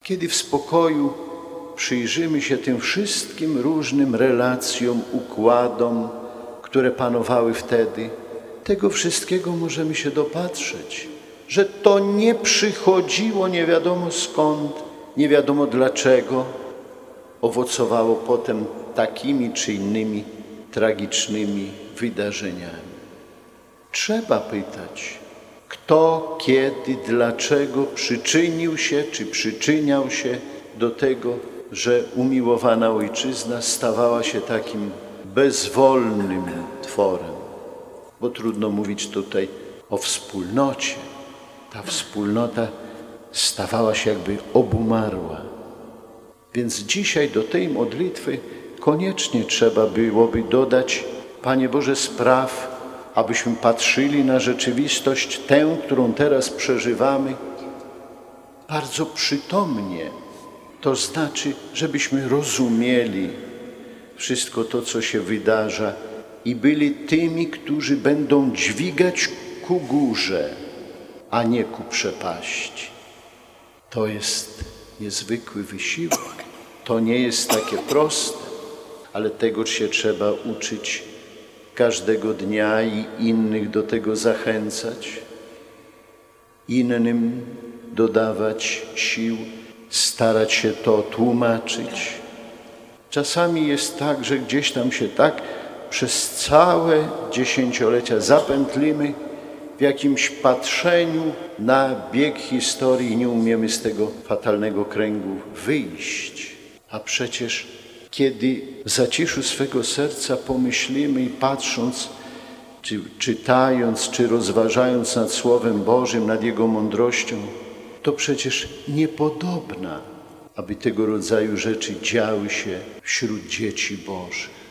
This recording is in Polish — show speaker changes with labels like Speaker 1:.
Speaker 1: Kiedy w spokoju przyjrzymy się tym wszystkim różnym relacjom, układom, które panowały wtedy, tego wszystkiego możemy się dopatrzeć, że to nie przychodziło nie wiadomo skąd, nie wiadomo dlaczego, owocowało potem takimi czy innymi tragicznymi wydarzeniami. Trzeba pytać, kto, kiedy, dlaczego przyczynił się czy przyczyniał się do tego, że umiłowana ojczyzna stawała się takim bezwolnym tworem. Bo trudno mówić tutaj o wspólnocie. Ta wspólnota stawała się jakby obumarła. Więc dzisiaj do tej modlitwy koniecznie trzeba byłoby dodać: Panie Boże, spraw, abyśmy patrzyli na rzeczywistość tę, którą teraz przeżywamy, bardzo przytomnie. To znaczy, żebyśmy rozumieli wszystko to, co się wydarza i byli tymi, którzy będą dźwigać ku górze, a nie ku przepaści. To jest niezwykły wysiłek. To nie jest takie proste, ale tego się trzeba uczyć każdego dnia i innych do tego zachęcać, innym dodawać sił, starać się to tłumaczyć. Czasami jest tak, że gdzieś tam się tak przez całe dziesięciolecia zapętlimy w jakimś patrzeniu na bieg historii i nie umiemy z tego fatalnego kręgu wyjść. A przecież kiedy w zaciszu swego serca pomyślimy i patrząc, czy czytając, czy rozważając nad Słowem Bożym, nad Jego mądrością, to przecież niepodobna, aby tego rodzaju rzeczy działy się wśród dzieci Bożych.